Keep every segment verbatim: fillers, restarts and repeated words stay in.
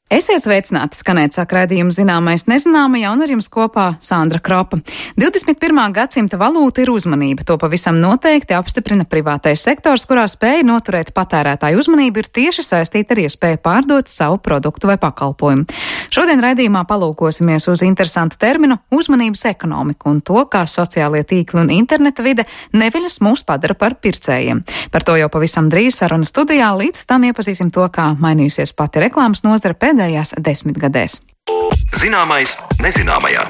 Esiet sveicināti, skanēt sāk raidījumu Zināmais nezināmajā, un ar jums kopā Sandra Kropa. divdesmit pirmā gadsimta valūta ir uzmanība. To pavisam noteikti apstiprina privātais sektors, kurā spēja noturēt patērētāju uzmanību ir tieši saistīta ar iespēju pārdot savu produktu vai pakalpojumu. Šodien raidījumā palūkosimies uz interesantu terminu uzmanības ekonomiku un to, kā sociālie tīkli un interneta vide neviļus mūs padara par pircējiem. Par to jau pavisam drīz saruna studijā, līdz tam iepazīsim to, kā mainījusies pati reklāmas nozara pēdējās desmitgadēs. Zināmais nezināmajā.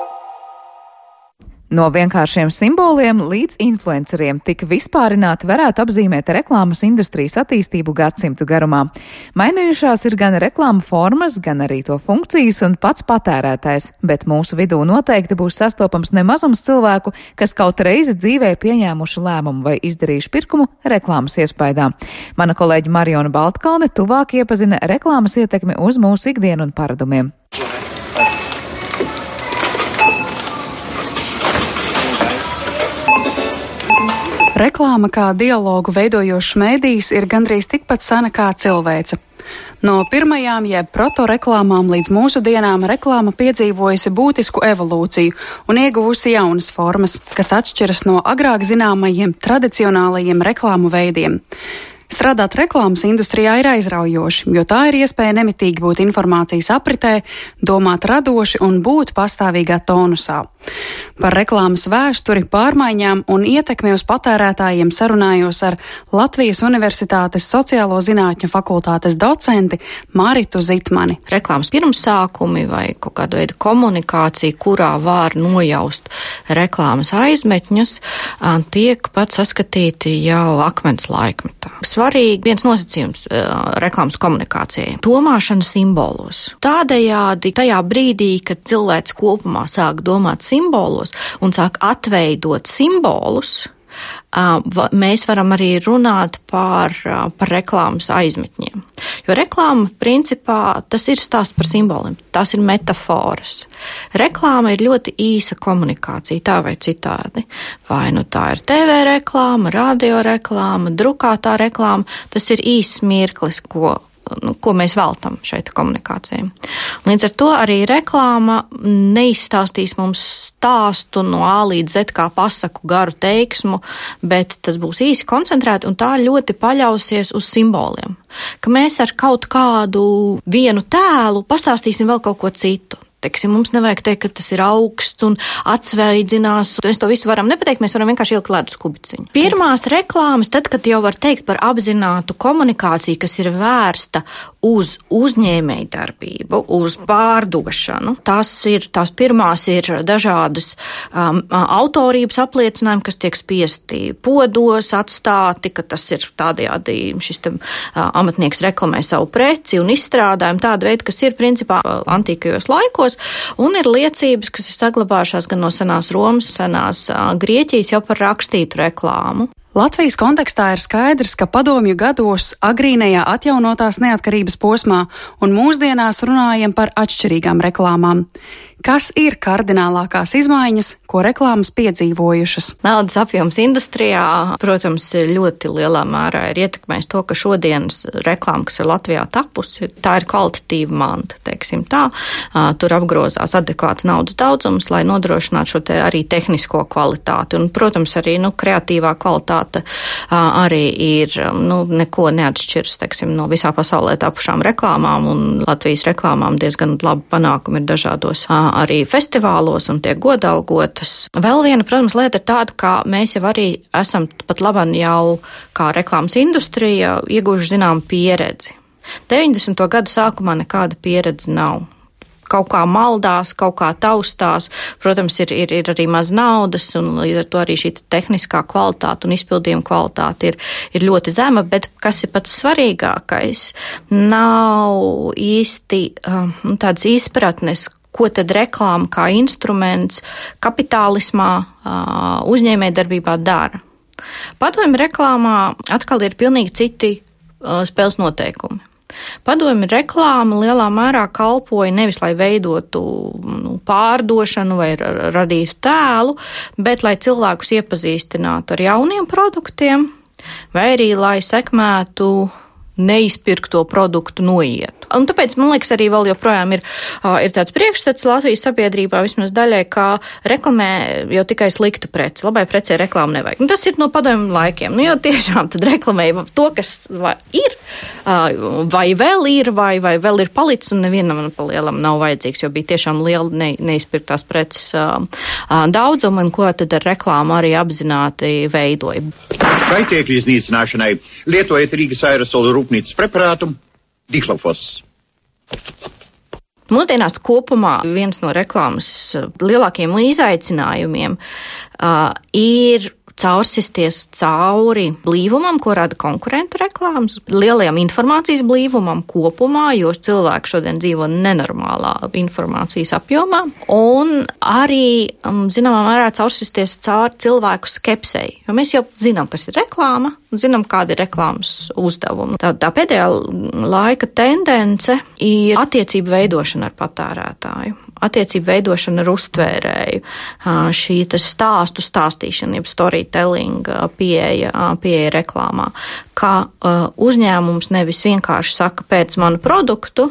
No vienkāršiem simboliem līdz influenceriem tik vispārināti varētu apzīmēt reklāmas industrijas attīstību gadsimtu garumā. Mainījušās ir gan reklāma formas, gan arī to funkcijas un pats patērētājs, bet mūsu vidū noteikti būs sastopams nemazums cilvēku, kas kaut reizi dzīvē pieņēmuši lēmumu vai izdarījuši pirkumu reklāmas iespaidā. Mana kolēģe Mariona Baltkalne tuvāk iepazina reklāmas ietekmi uz mūsu ikdienu un paradumiem. Reklāma kā dialogu veidojošs mēdījis ir gandrīz tikpat sena kā cilvēce. No pirmajām jeb protoreklāmām līdz mūsdienām reklāma piedzīvojusi būtisku evolūciju un ieguvusi jaunas formas, kas atšķiras no agrāk zināmajiem tradicionālajiem reklāmu veidiem. Strādāt reklāmas industrijā ir aizraujoši, jo tā ir iespēja nemitīgi būt informācijas apritē, domāt radoši un būt pastāvīgā tonusā. Par reklāmas vēsturi, pārmaiņām un ietekmi uz patērētājiem sarunājos ar Latvijas Universitātes sociālo zinātņu fakultātes docenti Maritu Zitmani. Reklāmas pirmsākumi vai kaut kāda veida komunikācija, kurā var nojaust reklāmas aizmetņus, tiek pat saskatīti jau akmens laikmetā. Svarīgi viens nosacījums uh, reklāmas komunikācijai - domāšana simbolos. Tādējādi tajā brīdī, kad cilvēks kopumā sāk domāt simbolos un sāk atveidot simbolus, uh, va, mēs varam arī runāt par, uh, par reklāmas aizmetņiem. Jo reklāma, principā, tas ir stāsts par simboliem, tās ir metaforas. Reklāma ir ļoti īsa komunikācija, tā vai citādi. Vai nu tā ir T V reklāma, radio reklāma, drukātā reklāma, tas ir īsts mirklis, ko, nu, ko mēs veltam šeit komunikācijai. Līdz ar to arī reklāma neizstāstīs mums stāstu no A līdz Z kā pasaku garu teiksmu, bet tas būs īsi koncentrēti un tā ļoti paļausies uz simboliem. Ka mēs ar kaut kādu vienu tēlu pastāstīsim vēl kaut ko citu. Teiksim, mums nevajag teikt, ka tas ir augsts un atsveidzinās. Mēs to visu varam nepateikt, mēs varam vienkārši ielikt ledus kubiciņu. Pirmās reklāmas, tad, kad jau var teikt par apzinātu komunikāciju, kas ir vērsta uz uzņēmēju darbību, uz pārdošanu. Tās ir, tās pirmās ir dažādas um, autorības apliecinājumi, kas tiek spiesti podos atstāti, ka tas ir tādējādi šis te, uh, amatnieks reklamē savu preci un izstrādājumu tāda veida, kas ir principā uh, antīkajos laikos. Un ir liecības, kas ir saglabājušās gan no senās Romas, senās uh, Grieķijas jau par rakstītu reklāmu. Latvijas kontekstā ir skaidrs, ka padomju gados agrīnajā atjaunotās neatkarības posmā un mūsdienās runājam par atšķirīgām reklāmām. Kas ir kardinālākās izmaiņas, ko reklāmas piedzīvojušas? Naudas apjoms industrijā, protams, ļoti lielā mērā ir ietekmējis to, ka šodienas reklāma, kas ir Latvijā tapusi, tā ir kvalitatīva manta, teiksim tā. Tur apgrozās adekvāts naudas daudzums, lai nodrošinātu šo te arī tehnisko kvalitāti. Un, protams, arī nu, kreatīvā kvalitāte arī ir, nu, neko neatšķirs, teiksim, no visā pasaulē tapušām reklāmām, un Latvijas reklāmām diezgan labi panākumi ir dažādos arī festivālos un tiek godalgotas. Vēl viena, protams, lieta ir tāda, ka mēs jau arī esam pat labam jau kā reklāmas industrija ieguvuši zinām pieredzi. deviņdesmito gadu sākumā nekāda pieredze nav. Kaut kā maldās, kaut kā taustās, protams, ir, ir, ir arī maz naudas, un līdz ar to arī šī tehniskā kvalitāte un izpildījuma kvalitāte ir, ir ļoti zema, bet kas ir pats svarīgākais, nav īsti um, tādas izpratnes, ko tad reklāma kā instruments kapitālismā, uzņēmējdarbībā dara. Padomju reklāmā atkal ir pilnīgi citi spēles noteikumi. Padomju reklāma lielā mērā kalpoja nevis, lai veidotu nu, pārdošanu vai radītu tēlu, bet lai cilvēkus iepazīstinātu ar jauniem produktiem, vai arī lai sekmētu neizpirkto produktu noietu. Un tāpēc, man liekas, arī vēl joprojām ir, ir tāds priekšstats Latvijas sabiedrībā, vismaz daļai, kā reklamē jau tikai sliktu preci. Labai precē reklāmu nevajag. Nu, tas ir no padomju laikiem. Nu, jo tiešām tad reklamēja to, kas vai ir, vai vēl ir, vai, vai vēl ir palicis, un nevienam pa lielam nav vajadzīgs, jo bija tiešām liela ne, neizpirktās preces daudzuma, un ko tad ar reklāmu arī apzināti veidoja. Kaitēkļu iznīcināšanai lietojiet Rīgas aerosolu rūpnīcas preparātu Dihlofos. Mūsdienās kopumā viens no reklāmas lielākajiem izaicinājumiem uh, ir caursisties cauri blīvumam, ko rada konkurentu reklāmas, lielajam informācijas blīvumam kopumā, jo cilvēki šodien dzīvo nenormālā informācijas apjomā, un arī, zināmā mērā, caursisties cauri cilvēku skepsei, jo mēs jau zinām, kas ir reklāma, un zinām, kāda ir reklāmas uzdevuma. Tā, tā pēdējā laika tendence ir attiecību veidošana ar patērētāju. Attiecību veidošana ar uztvērēju, šī stāstu stāstīšana, jeb storytelling pieeja, pieeja reklāmā, ka uzņēmums nevis vienkārši saka pēc manu produktu,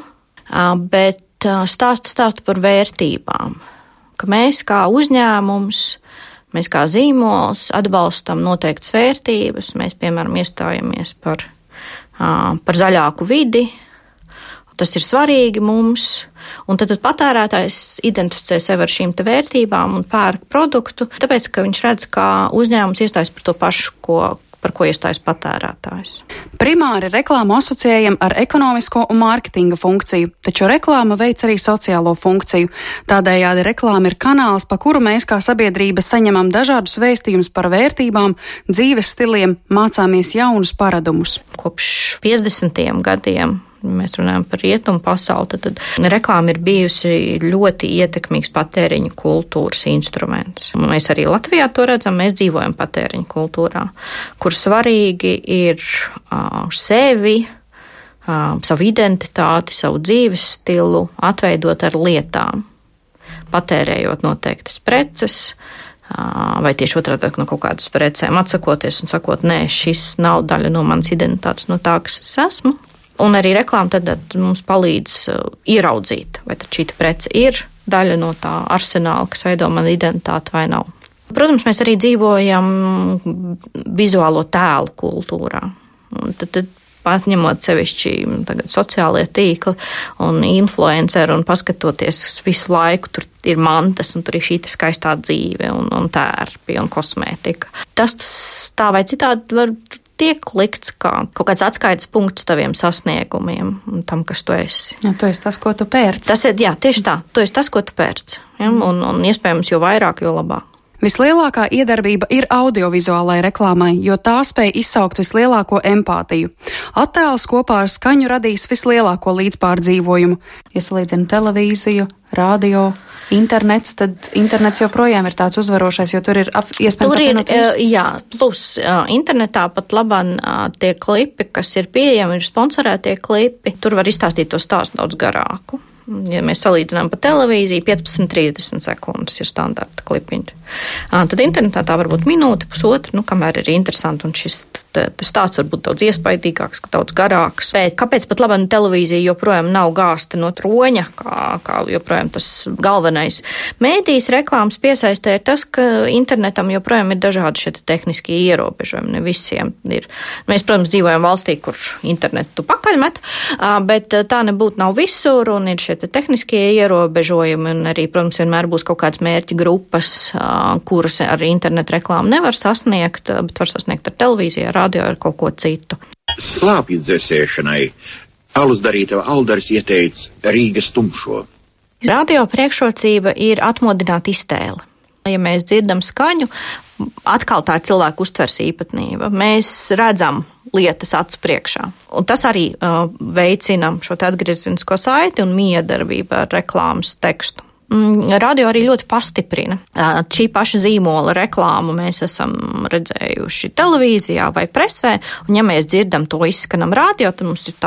bet stāsta stāstu par vērtībām, ka mēs kā uzņēmums, mēs kā zīmols atbalstam noteiktas vērtības, mēs, piemēram, iestājamies par, par zaļāku vidi. Tas ir svarīgi mums, un tad patērētājs identificē sevi ar šīm te vērtībām un pērk produktu, tāpēc, ka viņš redz, kā uzņēmums iestājas par to pašu, ko, par ko iestājas patērētājs. Primāri reklāmu asociējam ar ekonomisko un mārketinga funkciju, taču reklāma veic arī sociālo funkciju. Tādējādi reklāma ir kanāls, pa kuru mēs kā sabiedrība saņemam dažādus vēstījumus par vērtībām, dzīves stiliem, mācāmies jaunus paradumus. Kopš piecdesmitajiem gadiem mēs runājam par rietumu pasauli, tad, tad reklāma ir bijusi ļoti ietekmīgs patēriņa kultūras instruments. Mēs arī Latvijā to redzam, mēs dzīvojam patēriņa kultūrā, kur svarīgi ir uh, sevi, uh, savu identitāti, savu dzīves stilu atveidot ar lietām, patērējot noteiktas preces, uh, vai tieši otrādi no kaut kādas precēm atsakoties un sakot, nē, šis nav daļa no manas identitātes, no tā, kas es esmu. Un arī reklāma tad, tad mums palīdz ieraudzīt, vai tad šī prece ir daļa no tā arsenāla, kas veido manu identitāti vai nav. Protams, mēs arī dzīvojam vizuālo tēlu kultūrā. Un tad, tad paņemot sevišķi tagad sociālie tīkli un influenceri un paskatoties visu laiku, tur ir mantas un tur ir šī skaistā dzīve un, un tērpi un kosmētika. Tas tā vai citādi var tiek likts kā kaut kāds atskaites punkts taviem sasniegumiem un tam, kas tu esi. Jā, tu esi tas, ko tu pērci. Tas ir, jā, tieši tā, tu esi tas, ko tu pērci. Ja? Un, un iespējams, jo vairāk, jo labāk. Vislielākā iedarbība ir audiovizuālai reklāmai, jo tā spēj izsaukt vislielāko empātiju. Attēls kopā ar skaņu radīs vislielāko līdzpārdzīvojumu. Ja salīdzina televīziju, radio, internets, tad internets joprojām ir tāds uzvarošais, jo tur ir ap, iespējams apvienot visu. Jā, plus internetā pat labāk tie klipi, kas ir pieejami, ir sponsorētie klipi. Tur var izstāstīt to stāstu daudz garāku. Ja mēs salīdzinām pa televīziju, piecpadsmit trīsdesmit sekundes ir standarta klipiņš. Tad internetā tā var būt minūte, pusotra, nu, kamēr ir interesanti, un šis stāsts var būt daudz iespaidīgāks, daudz garāks. Bet kāpēc pat labāk televīzija joprojām nav gāsta no troņa, kā, kā joprojām tas galvenais mēdījis reklāmas piesaistē, ir tas, ka internetam joprojām ir dažādi šie tehniskie ierobežojumi, ne visiem ir. Mēs, protams, dzīvojam valstī, kur internetu pakaļmet, bet tā nebūtu nav visur, un ir šie tehniskie ierobežojumi, un arī, protams, vienmēr būs kaut kādas mērķa grupas, kuras ar internetu reklāmu nevar sasniegt, bet var sasniegt ar televīziju, ar radio, ar kaut ko citu. Slāpju dzēsēšanai alus darītava Aldaris ieteica Rīgas tumšo. Radio priekšrocība ir atmodināt iztēli. Ja mēs dzirdam skaņu, atkal tā ir cilvēku uztvers īpatnība. Mēs redzam lietas acu priekšā. Un tas arī uh, veicina šo atgriezenisko saiti un miedarbību ar reklāmas tekstu. Mm, radio arī ļoti pastiprina. Uh, šī paša zīmola reklāmu mēs esam redzējuši televīzijā vai presē, un ja mēs dzirdam to izskanam radio, tad mums ir tā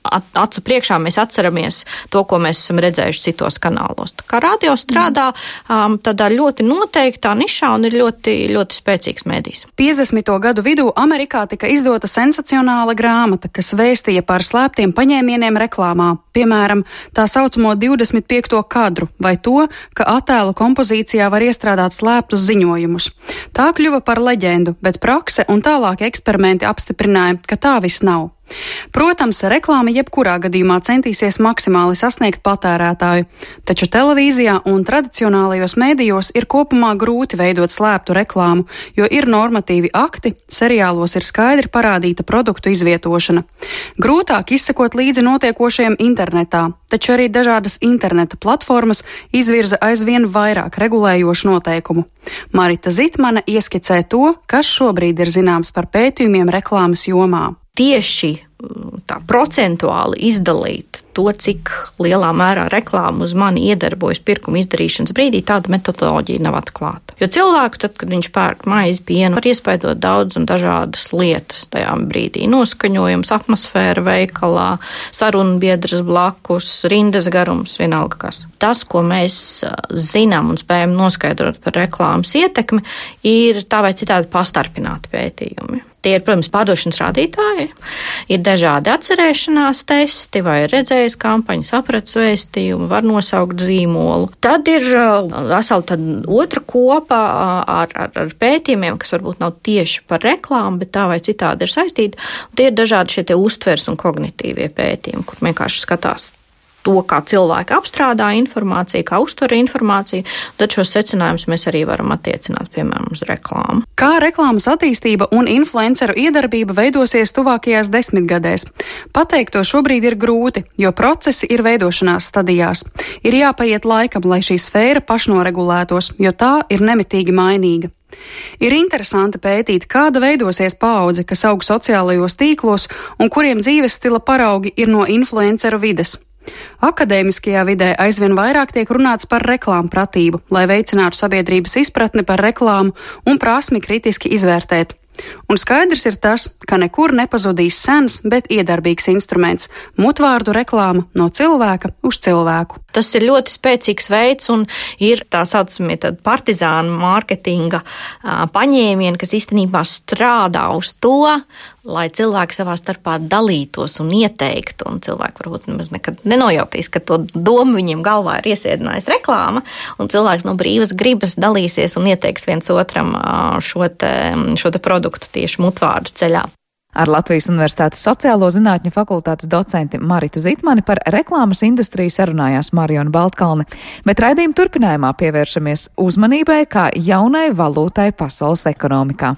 acu priekšā mēs atceramies to, ko mēs esam redzējuši citos kanālos. Tā kā radio strādā um, tādā ļoti noteiktā nišā un ir ļoti, ļoti spēcīgs medijs. piecdesmito gadu vidū Amerikā tika izdota sensacionāla grāmata, kas vēstīja par slēptiem paņēmieniem reklāmā, piemēram, tā saucamo divdesmit piekto kadru vai to, ka attēlu kompozīcijā var iestrādāt slēptus ziņojumus. Tā kļuva par leģendu, bet prakse un tālākie eksperimenti apstiprināja, ka tā viss nav. Protams, reklāma jebkurā gadījumā centīsies maksimāli sasniegt patērētāju, taču televīzijā un tradicionālajos mēdījos ir kopumā grūti veidot slēptu reklāmu, jo ir normatīvi akti, seriālos ir skaidri parādīta produktu izvietošana. Grūtāk izsekot līdzi notiekošajiem internetā, taču arī dažādas interneta platformas izvirza aizvien vairāk regulējošu noteikumu. Marita Zitmane ieskicē to, kas šobrīd ir zināms par pētījumiem reklāmas jomā. Tieši tā procentuāli izdalīt to, cik lielā mērā reklāma uz mani iedarbojas pirkuma izdarīšanas brīdī, tāda metodoloģija nav atklāta. Jo cilvēku, tad, kad viņš pērk maizi, pienu, var iespaidot daudz un dažādas lietas tajā brīdī. Noskaņojums, atmosfēra veikalā, sarunbiedras blakus, rindas garums, vienalga kas. Tas, ko mēs zinām un spējam noskaidrot par reklāmas ietekmi, ir tā vai citādi pastarpināti pētījumi. Tie ir, protams, pārdošanas rādītāji, ir dažādi atcerēšanās testi vai redzējas kampaņas, aprats vēstījumu, var nosaukt zīmolu. Tad ir vesela tad otra kopa ar, ar, ar pētījumiem, kas varbūt nav tieši par reklāmu, bet tā vai citādi ir saistīti. Tie ir dažādi šie te uztvers un kognitīvie pētījumi, kur vienkārši skatās to, kā cilvēki apstrādā informāciju, kā uztver informāciju, tad šos secinājumus mēs arī varam attiecināt, piemēram, uz reklāmu. Kā reklāmas attīstība un influenceru iedarbība veidosies tuvākajās desmitgadēs? Pateikt to šobrīd ir grūti, jo procesi ir veidošanās stadijās. Ir jāpaiet laikam, lai šī sfēra pašnoregulētos, jo tā ir nemitīgi mainīga. Ir interesanti pētīt, kāda veidosies paudze, kas aug sociālajos tīklos un kuriem dzīves stila paraugi ir no influenceru vides. Akadēmiskajā vidē aizvien vairāk tiek runāts par reklāmu pratību, lai veicinātu sabiedrības izpratni par reklāmu un prasmi kritiski izvērtēt. Un skaidrs ir tas, ka nekur nepazudīs sens, bet iedarbīgs instruments – mutvārdu reklāma no cilvēka uz cilvēku. Tas ir ļoti spēcīgs veids un ir tā saucamie tad partizānu mārketinga paņēmieni, kas īstenībā strādā uz to, lai cilvēki savā starpā dalītos un ieteiktu, un cilvēki varbūt nemaz nekad nenojautīs, ka to domu viņiem galvā ir iesēdinājis reklāma, un cilvēks no brīvas gribas dalīsies un ieteiks viens otram šo te, šo te produktu tieši mutvārdu ceļā. Ar Latvijas Universitātes sociālo zinātņu fakultātes docenti Maritu Zitmani par reklāmas industriju sarunājās Mariona Baltkalne, bet raidījuma turpinājumā pievēršamies uzmanībai kā jaunai valūtai pasaules ekonomikā.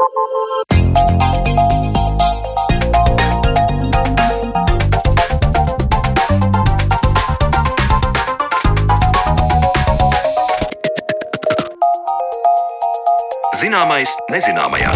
Zināmais nezināmajā.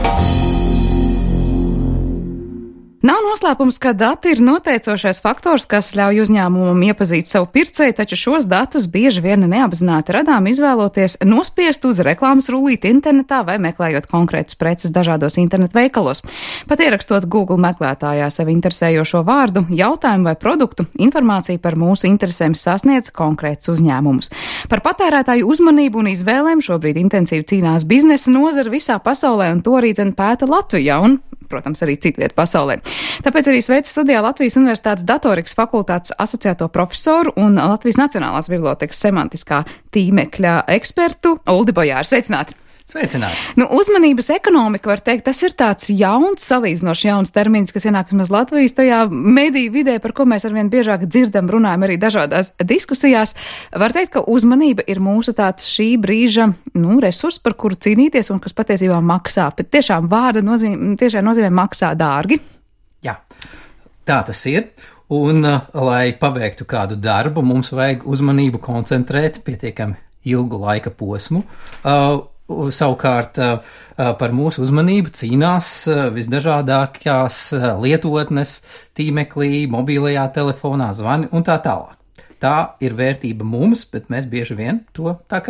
Nav noslēpums, ka dati ir noteicošais faktors, kas ļauj uzņēmumam iepazīt savu pircēju, taču šos datus bieži vien neapzināti radām izvēloties nospiest uz reklāmas rullīti internetā vai meklējot konkrētus preces dažādos internetu veikalos. Pat ierakstot Google meklētājā sevi interesējošo vārdu, jautājumu vai produktu, informācija par mūsu interesēm sasniedz konkrētus uzņēmumus. Par patērētāju uzmanību un izvēlēm šobrīd intensīvi cīnās biznesa nozara visā pasaulē, un to arī dzen pēta Latvijā un, protams, arī citviet pasaulē. Tāpēc arī sveicu studijā Latvijas Universitātes datorikas fakultātes asociēto profesoru un Latvijas Nacionālās bibliotekas semantiskā tīmekļa ekspertu Uldi Bojāru. Sveicināti! Sveicināti! Nu, uzmanības ekonomika, var teikt, tas ir tāds jauns, salīdzinoši jauns termins, kas ienāk vismaz Latvijas tajā mediju vidē, par ko mēs arvien biežāk dzirdam, runājam arī dažādās diskusijās. Var teikt, ka uzmanība ir mūsu tāds šī brīža, nu, resurs, par kuru cīnīties un kas patiesībā maksā. Bet tiešām vārda nozīmē, tiešām nozīmē maksā dārgi. Jā, tā tas ir. Un, lai paveiktu kādu darbu, mums vajag uzmanību koncentrēt pietiekami ilgu laika posmu. Uh, Savukārt par mūsu uzmanību cīnās visdažādākās lietotnes, tīmeklī, mobilajā telefonā, zvani un tā tālāk. Tā ir vērtība mums, bet mēs bieži vien to tā kā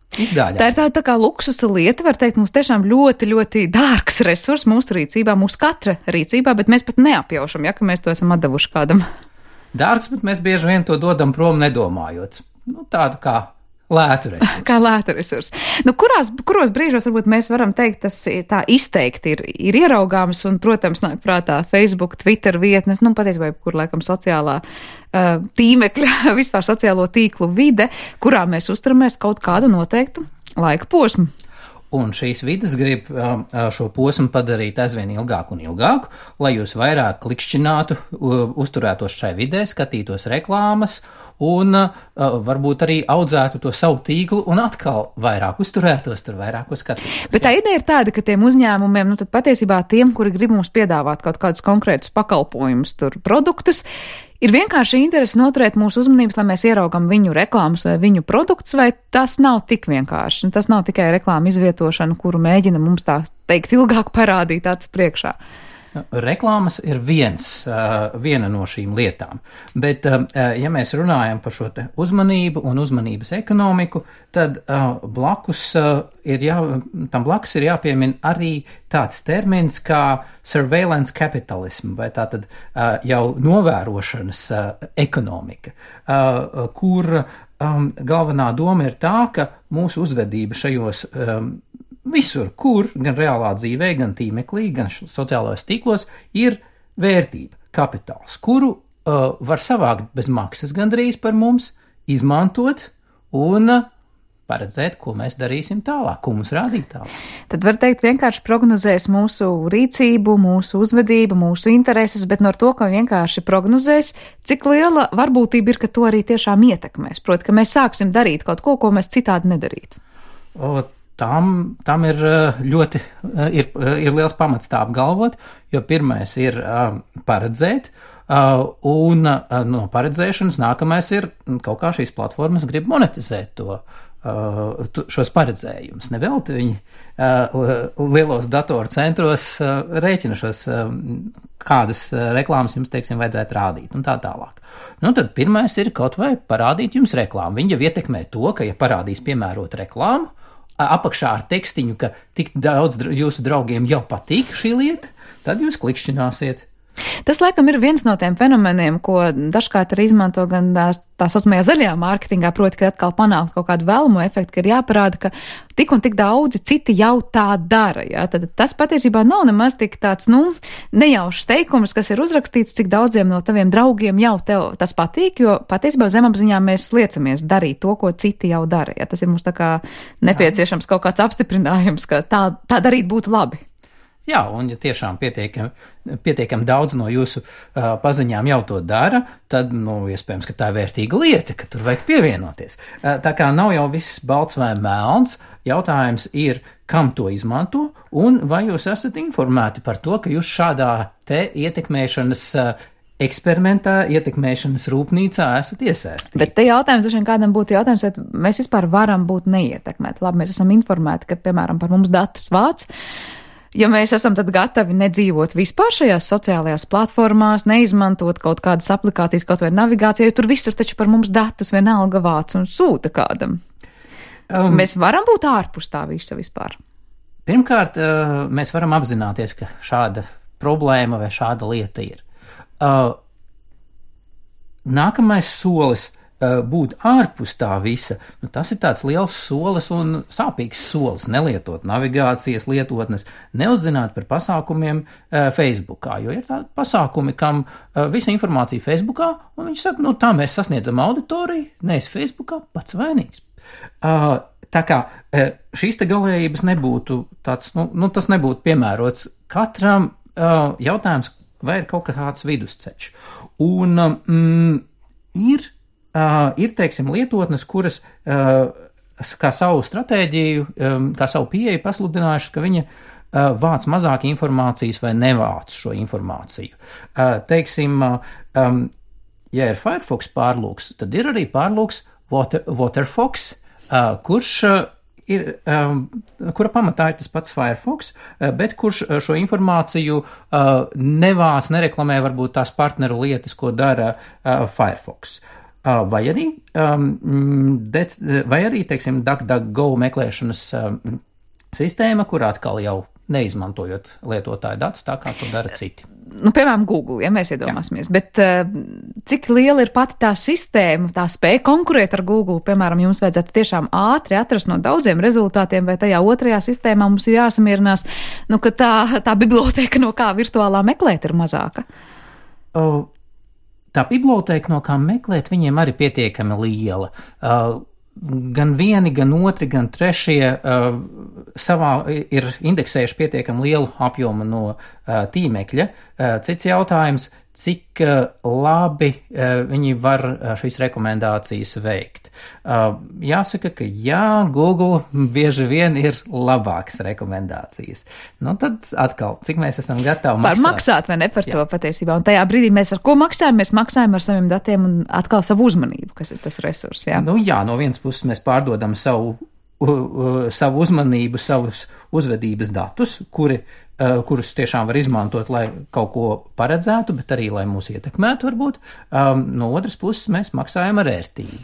Izdaļā. Tā ir tāda tā kā luksusa lieta, var teikt, mums tiešām ļoti, ļoti dārgs resurs mūsu rīcībā, mūsu katra rīcībā, bet mēs pat neapjaušam, ja, ka mēs to esam atdevuši kādam. Dārgs, bet mēs bieži vien to dodam prom nedomājot. Nu, tādu kā lētu resursu. Kā lētu resursu. Nu, kurās, kuros brīžos varbūt mēs varam teikt, tas tā izteikti ir, ir ieraugāms un, protams, nāk prātā Facebook, Twitter vietnes, nu, patiesībā, kur laikam sociālā uh, tīmekļa, vispār sociālo tīklu vide, kurā mēs uzturamies kaut kādu noteiktu laika posmu. Un šīs vides grib šo posmu padarīt aizvien ilgāku un ilgāku, lai jūs vairāk klikšķinātu, uzturētos šai vidē, skatītos reklāmas un varbūt arī audzētu to savu tīklu un atkal vairāk uzturētos, tur vairāk skatītos. Bet tā ideja ir tāda, ka tiem uzņēmumiem, nu tad patiesībā tiem, kuri grib mums piedāvāt kaut kādus konkrētus pakalpojumus, tur produktus, ir vienkārši interesi noturēt mūsu uzmanības, lai mēs ieraugam viņu reklāmas vai viņu produktus, vai tas nav tik vienkārši? Tas nav tikai reklāma izvietošana, kuru mēģina mums tā teikt ilgāk parādīt acu priekšā. Reklāmas ir viens, viena no šīm lietām, bet, ja mēs runājam par šo te uzmanību un uzmanības ekonomiku, tad blakus ir jā, tam blakus ir jāpiemina arī tāds termins kā surveillance capitalism, vai tātad jau novērošanas ekonomika, kur galvenā doma ir tā, ka mūsu uzvedība šajos visur, kur, gan reālā dzīvē, gan tīmeklī, gan sociālajos tīklos, ir vērtība, kapitāls, kuru uh, var savākt bez maksas gandrīz par mums, izmantot un uh, paredzēt, ko mēs darīsim tālāk, ko mums rādīt tālāk. Tad var teikt, vienkārši prognozēs mūsu rīcību, mūsu uzvedību, mūsu intereses, bet no to, ka vienkārši prognozēs, cik liela varbūtība ir, ka to arī tiešām ietekmēs. Proti, ka mēs sāksim darīt kaut ko, ko mēs citādi nedarītu. O, Tam, tam ir ļoti ir, ir liels pamats tā apgalvot, jo pirmais ir uh, paredzēt, uh, un uh, no paredzēšanas nākamais ir kaut kā šīs platformas grib monetizēt to, uh, tu, šos paredzējumus. Nevelti viņi uh, lielos datoru centros uh, rēķina šos, uh, kādas uh, reklāmas jums, teiksim, vajadzētu rādīt un tā tālāk. Nu, tad pirmais ir kaut vai parādīt jums reklāmu. Viņi jau ietekmē to, ka, ja parādīs piemērot reklāmu, apakšā ar tekstiņu, ka tik daudz jūsu draugiem jau patīk šī lieta, tad jūs klikšķināsiet. Tas, laikam, ir viens no tiem fenomeniem, ko dažkārt arī izmanto gan tā, tā saucamajā zaļajā mārketingā, proti, ka atkal panākt kaut kādu vēlamo efektu, ka ir jāparāda, ka tik un tik daudzi citi jau tā dara. Ja? Tad tas patiesībā nav nemaz tik tāds, nu, nejaušs teikums, kas ir uzrakstīts, cik daudziem no taviem draugiem jau tev tas patīk, jo patiesībā zemapziņā mēs liecamies darīt to, ko citi jau dara. Ja? Tas ir mums tā kā nepieciešams kaut kāds apstiprinājums, ka tā, tā darīt būtu labi. Jā, un ja tiešām pietiekam, pietiekam daudz no jūsu uh, paziņām jau to dara, tad, nu, iespējams, ka tā ir vērtīga lieta, ka tur vajag pievienoties. Uh, tā kā nav jau viss balts vai melns, jautājums ir, kam to izmanto, un vai jūs esat informēti par to, ka jūs šādā te ietekmēšanas uh, eksperimentā, ietekmēšanas rūpnīcā esat iesaistīti. Bet te jautājums, dažiem kādam būtu jautājums, vai mēs vispār varam būt neietekmēti. Labi, mēs esam informēti, ka, piemēram, par mums datus vāc. Ja mēs esam tad gatavi nedzīvot vispār šajās sociālajās platformās, neizmantot kaut kādas aplikācijas, kaut vai navigācijā, jo tur visur taču par mums datus vienalga vāc un sūta kādam. Um, mēs varam būt ārpus tā visa vispār. Pirmkārt, uh, mēs varam apzināties, ka šāda problēma vai šāda lieta ir. Uh, nākamais solis būt ārpus tā visa, nu, tas ir tāds liels solis un sāpīgs solis nelietot navigācijas lietotnes, neuzzināt par pasākumiem uh, Facebookā, jo ir tādi pasākumi, kam uh, visa informācija Facebookā, un viņi saka, nu tā mēs sasniedzam auditoriju, nevis Facebookā, pats vainīgs. Uh, tā kā uh, šīs te galējības nebūtu tāds, nu, nu tas nebūtu piemērots katram uh, jautājums, vai ir kaut kāds vidusceļš. Un um, ir Uh, ir, teiksim, lietotnes, kuras uh, kā savu stratēģiju, um, kā savu pieeju pasludinājušas, ka viņa uh, vāc mazāk informācijas vai nevāc šo informāciju. Uh, teiksim, uh, um, ja ir Firefox pārlūks, tad ir arī pārlūks Water, Waterfox, uh, kurš uh, ir, um, kura pamatā ir tas pats Firefox, uh, bet kurš uh, šo informāciju uh, nevāc, nereklamē varbūt tās partneru lietas, ko dara uh, Firefox. vai arī, um, dec, vai arī, teiksim, DuckDuckGo meklēšanas um, sistēma, kur atkal jau neizmantojot lietotāju datus, tā kā to dara citi. Nu, piemēram, Google, ja mēs iedomāsimies, bet uh, cik liela ir pati tā sistēma, tā spēja konkurēt ar Google, piemēram, jums vajadzētu tiešām ātri atrast no daudziem rezultātiem, vai tajā otrajā sistēmā mums ir jāsamierinās, nu, ka tā, tā biblioteka, no kā virtuālā meklēt, ir mazāka? Uh, tā biblioteka, no kā meklēt, viņiem arī pietiekami liela. Uh, Gan vieni, gan otri, gan trešie uh, savā ir indeksējuši pietiekami lielu apjomu no uh, tīmekļa. Uh, cits jautājums, cik uh, labi uh, viņi var uh, šīs rekomendācijas veikt. Uh, jāsaka, ka jā, Google bieži vien ir labākas rekomendācijas. Nu, tad atkal, cik mēs esam gatavi maksāt. Par maksāt, vai ne par jā. To patiesībā. Un tajā brīdī mēs ar ko maksājam? Mēs maksājam ar saviem datiem un atkal savu uzmanību, kas ir tas resurs. Jā, nu, jā no vienas puses mēs pārdodam savu, uh, uh, savu uzmanību, savus uzvedības datus, kuri Uh, kurus tiešām var izmantot, lai kaut ko paredzētu, bet arī, lai mūs ietekmētu varbūt. Um, no otras puses mēs maksājam ar ērtību.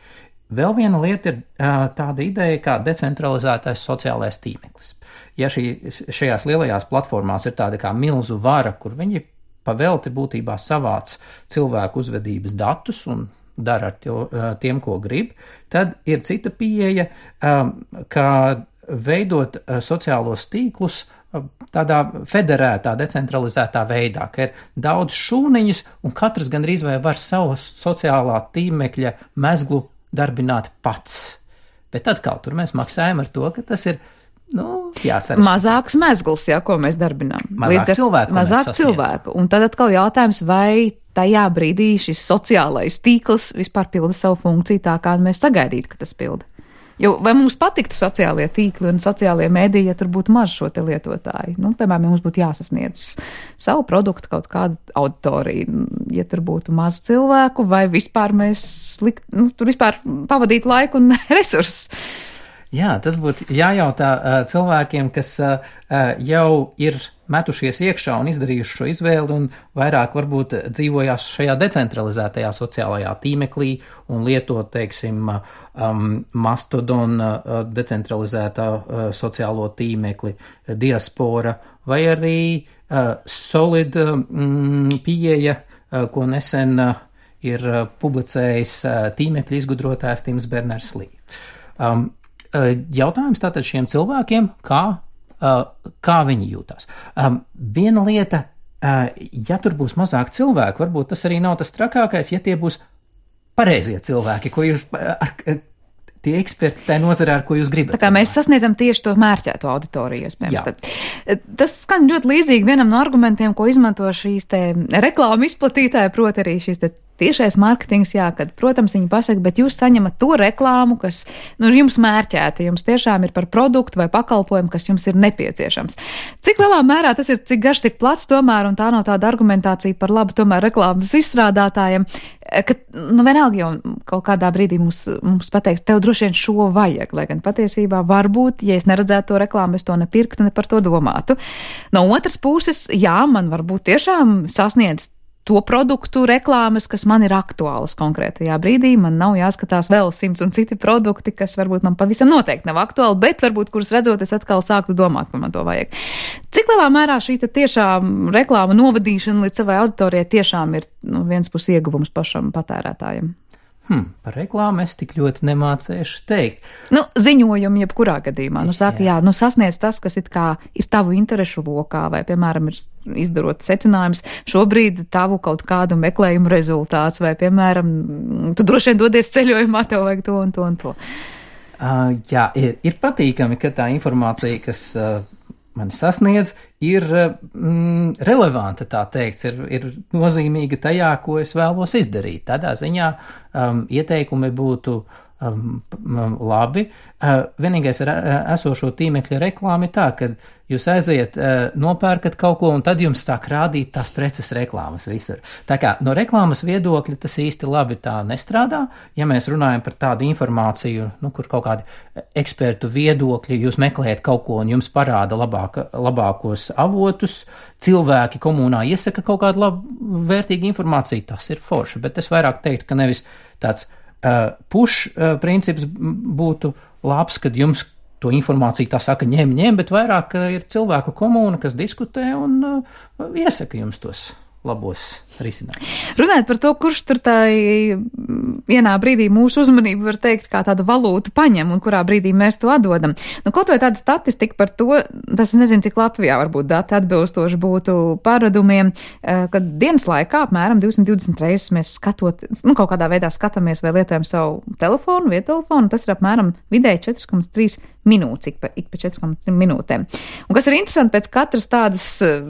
Vēl viena lieta ir uh, tāda ideja kā decentralizētais sociālais tīmeklis. Ja šī, šajās lielajās platformās ir tāda kā milzu vara, kur viņi pavelti būtībā savāc cilvēku uzvedības datus un dara ar to, uh, tiem, ko grib, tad ir cita pieeja, um, kā veidot uh, sociālos tīklus tādā federētā, decentralizētā veidā, ka ir daudz šūniņas un katrs gandrīz vai var savu sociālā tīmekļa mezglu darbināt pats. Bet atkal tur mēs maksājam ar to, ka tas ir, nu, jāsarežģīt. Mazāks mezgls, jā, ko mēs darbinām. Mazāk ar, cilvēku. Mazāk cilvēku. Un tad atkal jautājums, vai tajā brīdī šis sociālais tīkls vispār pilda savu funkciju tā, kā mēs sagaidītu, ka tas pilda. Jo vai mums patiktu sociālie tīkli un sociālie mēdīji, ja tur būtu maz šo te lietotāju? Nu, piemēram, ja mums būtu jāsasniedz savu produktu kaut kādu auditoriju, ja tur būtu maz cilvēku, vai vispār mēs likt, nu, tur vispār pavadītu laiku un resursus? Jā, tas būtu jājautā uh, cilvēkiem, kas uh, jau ir metušies iekšā un izdarījuši šo izvēli un vairāk varbūt dzīvojās šajā decentralizētajā sociālajā tīmeklī un lietot, teiksim, um, Mastodon uh, decentralizētā uh, sociālo tīmekli, diaspora vai arī uh, Solid um, pieeja, uh, ko nesen uh, ir uh, publicējis uh, tīmekļa izgudrotājs Tims Berners-Lee. Um, Jautājums tātad šiem cilvēkiem, kā, kā viņi jūtās. Viena lieta, ja tur būs mazāk cilvēku, varbūt tas arī nav tas trakākais, ja tie būs pareizie cilvēki, ko jūs, ar, tie eksperti tajā nozarē, ar ko jūs gribat. Tā kā mēs sasniedzam tieši to mērķēto auditoriju, iespējams. Tad. Tas skan ļoti līdzīgi vienam no argumentiem, ko izmanto šīs te reklāmu izplatītāji, proti arī šīs te tiešais mārketings, jā, kad, protams, viņi pasaka, bet jūs saņemat to reklāmu, kas, nu, jums mērķēta, jums tiešām ir par produktu vai pakalpojumu, kas jums ir nepieciešams. Cik lielā mērā tas ir, cik garš, tik plats tomēr, un tā nav tāda argumentācija par labu tomēr reklāmas izstrādātājiem, ka, nu, vienalga jau kaut kādā brīdī mums, mums pateiks, tev droši vien šo vajag, lai gan patiesībā varbūt, ja es neredzētu to reklāmu, es to nepirktu, ne par to domātu. No otras puses, jā, man varbūt tiešām sasniedz to produktu reklāmas, kas man ir aktuālas konkrētajā brīdī. Man nav jāskatās vēl simts un citi produkti, kas varbūt man pavisam noteikti nav aktuāli, bet varbūt, kurus redzot, es atkal sāktu domāt, ka man to vajag. Cik lielā mērā šī tiešām reklāma novadīšana līdz savai auditorijai tiešām ir, nu, viens puses ieguvums pašam patērētājiem? Hmm, par reklāmu es tik ļoti nemācēšu teikt. Nu, ziņojumi jebkurā gadījumā. Nu, saka, jā, nu, sasniedz tas, kas it kā ir tavu interešu lokā, vai, piemēram, ir izdarot secinājums šobrīd tavu kaut kādu meklējumu rezultāts, vai, piemēram, tu droši vien dodies ceļojumā, tev vajag to un to un to. Uh, jā, ir, ir patīkami, ka tā informācija, kas uh, mani sasniedz, ir mm, relevanta, tā teikt, ir, ir nozīmīga tajā, ko es vēlos izdarīt. Tādā ziņā um, ieteikumi būtu um, labi. Uh, vienīgais ar esošo tīmekļa reklāmu ir tā, ka jūs aiziet, uh, nopērkat kaut ko, un tad jums sāk rādīt tās preces reklāmas visur. Tā kā no reklāmas viedokļa tas īsti labi tā nestrādā. Ja mēs runājam par tādu informāciju, nu, kur kaut kādi ekspertu viedokļi, jūs meklējat kaut ko un jums parāda labāk, labākos avotus, cilvēki komunā iesaka kaut kādu labu vērtīgu informāciju, tas ir forši, bet es vairāk teiktu, ka nevis tāds uh, push uh, princips būtu labs, kad jums to informāciju tā saka ņem, ņem, bet vairāk ir cilvēku komūna, kas diskutē un uh, iesaka jums tos labos risinājumus. Runājot par to, kurš tur tā vienā brīdī mūsu uzmanību var teikt kā tādu valūtu paņem un kurā brīdī mēs to atdodam. Nu, kaut vai tāda statistika par to, tas nezinu, cik Latvijā varbūt dati atbilstoši būtu pārradumiem, kad dienas laikā apmēram divsimt divdesmit reizes mēs skatot, nu, kaut kādā veidā skatāmies vai lietojam savu telefonu, viedtelefonu, tas ir apmēram vidēji četri komats trīs minūtes, ik pa, ik pa četri komats trīs minūtēm. Un kas ir interesanti, pēc katras tādas,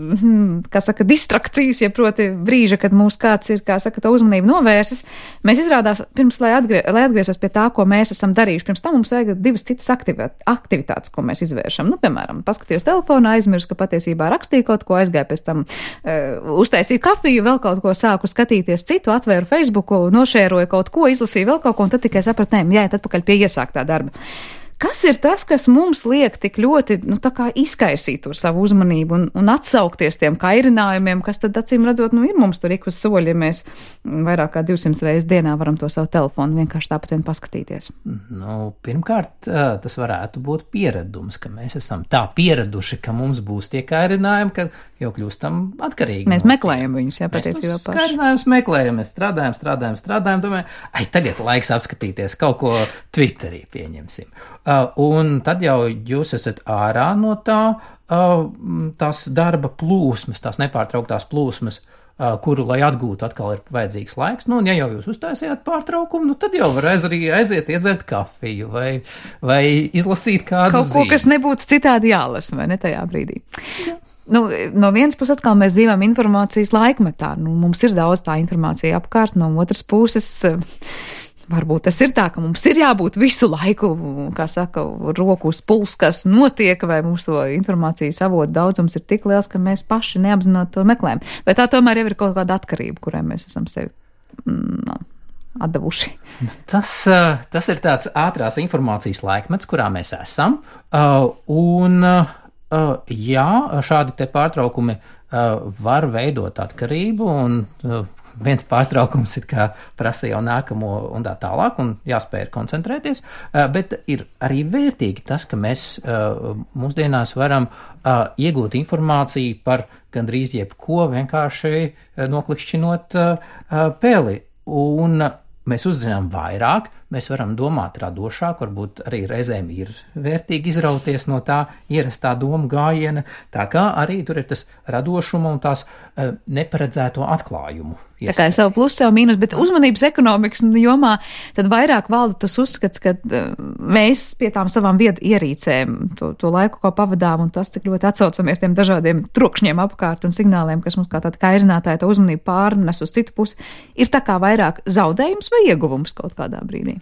kā saka, distrakcijas, ja proti brīža, kad mūs kāds ir, kā saka, to uzmanību novērsis, mēs izrādās, pirms, lai, atgrie, lai atgriezos pie tā, ko mēs esam darījuši, pirms tam mums vajag divas citas aktivitātes, ko mēs izvēršam. Nu, piemēram, paskatījos telefonā, aizmirsu, ka patiesībā rakstīju kaut ko, aizgāju pēc tam, uh, uztaisīju kafiju, vēl kaut ko sāku skatīties citu, atvēru Facebooku, nošēroju kaut ko, izlasīju vēl kaut ko, un tad tikai sapratu, nē, jāiet atpakaļ pie iesāktā darba. Kas ir tas, kas mums liek tik ļoti, nu, tā kā izkaisīt to savu uzmanību un, un atsaukties tiem kairinājumiem, kas tad, acīm redzot, nu, ir mums tur ik uz soļi, ja mēs vairāk kā divsimt reizes dienā varam to savu telefonu vienkārši tāpat vien paskatīties? Nu, pirmkārt, tas varētu būt pieredums, ka mēs esam tā pieraduši, ka mums būs tie kairinājumi, ka jau kļūstam atkarīgi. Mēs no meklējam viņus, jā, patiesībā paši. Mēs kairinājumus meklējam, mēs strādājam, strādājam, strādājam, domājam, ai, tagad laiks apskatīties kaut ko Twitterī, pieņemsim. Uh, un tad jau jūs esat ārā no tā, uh, tās darba plūsmas, tās nepārtrauktās plūsmas, uh, kuru, lai atgūtu, atkal ir vajadzīgs laiks. Nu, un ja jau jūs uztaisījāt pārtraukumu, nu, tad jau var arī aiziet iedzert kafiju vai, vai izlasīt kādu kaut ko, zīmi. kas nebūtu citādi jālasa, vai ne tajā brīdī? Jā. Nu, no vienas puses atkal mēs dzīvojam informācijas laikmetā. Nu, mums ir daudz tā informācija apkārt, no otras puses varbūt tas ir tā, ka mums ir jābūt visu laiku, kā saka, roku uz puls, kas notiek, vai mums to informācijas avotu daudzums ir tik liels, ka mēs paši neapzinot to meklējam. Vai tā tomēr jau ir kaut kāda atkarība, kurai mēs esam sevi mm, atdevuši? Tas, tas ir tāds ātrās informācijas laikmets, kurā mēs esam, un jā, šādi te pārtraukumi var veidot atkarību, un viens pārtraukums it kā prasa jau nākamo un tā tālāk, un jāspēj koncentrēties, bet ir arī vērtīgi tas, ka mēs mūsdienās varam iegūt informāciju par gandrīz jebko, vienkārši noklikšķinot peli, un mēs uzzinām vairāk, mēs varam domāt radošāk, varbūt arī reizēm ir vērtīgi izrauties no tā ierastā doma gājiena, tā kā arī tur ir tas radošuma un tās uh, neparedzēto atklājumu. Tā kā ir savu plusu, savu mīnus, bet uzmanības ekonomikas jomā tad vairāk valda tas uzskats, ka uh, mēs pie tām savām viedu ierīcēm to, to laiku, ko pavadām, un tas, cik ļoti atsaucamies tiem dažādiem trokšņiem apkārt un signāliem, kas mums kā tāda kairinātāja to uzmanību pārnes uz citu pusi, ir tā kā vairāk zaudējums vai ieguvums kaut kādā brīdī?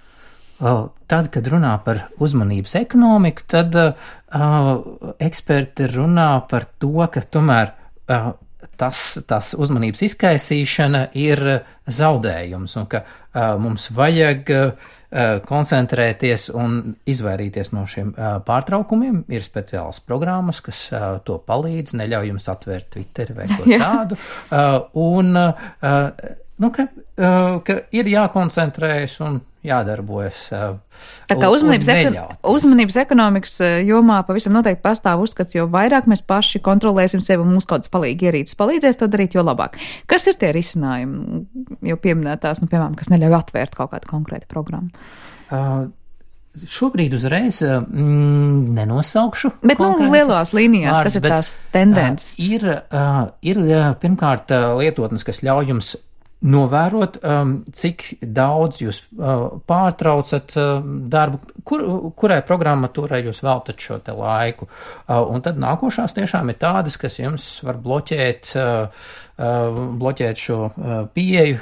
Tad, kad runā par uzmanības ekonomiku, tad uh, eksperti runā par to, ka tomēr uh, tas, tas uzmanības izkaisīšana ir zaudējums un ka uh, mums vajag uh, koncentrēties un izvairīties no šiem uh, pārtraukumiem. Ir speciālas programmas, kas uh, to palīdz, neļauj jums atvērt Twitteri vai ko tādu. Uh, un, uh, nu, ka, uh, ka ir jākoncentrējas un jādarbojas. Tā kā uzmanības, eko, uzmanības ekonomikas jomā pavisam noteikti pastāv uzskats, jo vairāk mēs paši kontrolēsim sevi un mums kādas palīgi ierīces palīdzēs to darīt, jo labāk. Kas ir tie risinājumi, jau pieminētās, nu, piemēram, kas neļauj atvērt kaut kādu konkrētu programmu? Uh, šobrīd uzreiz mm, nenosaukšu. Bet, nu, lielās līnijās, vārds, kas ir bet, tās tendences? Uh, ir, uh, ir pirmkārt lietotnes, kas ļauj jums novērot, um, cik daudz jūs uh, pārtraucat uh, darbu, kur, kurai programmatūrai jūs veltat šo te laiku. Uh, un tad nākošās tiešām ir tādas, kas jums var bloķēt, uh, uh, bloķēt šo uh, pieeju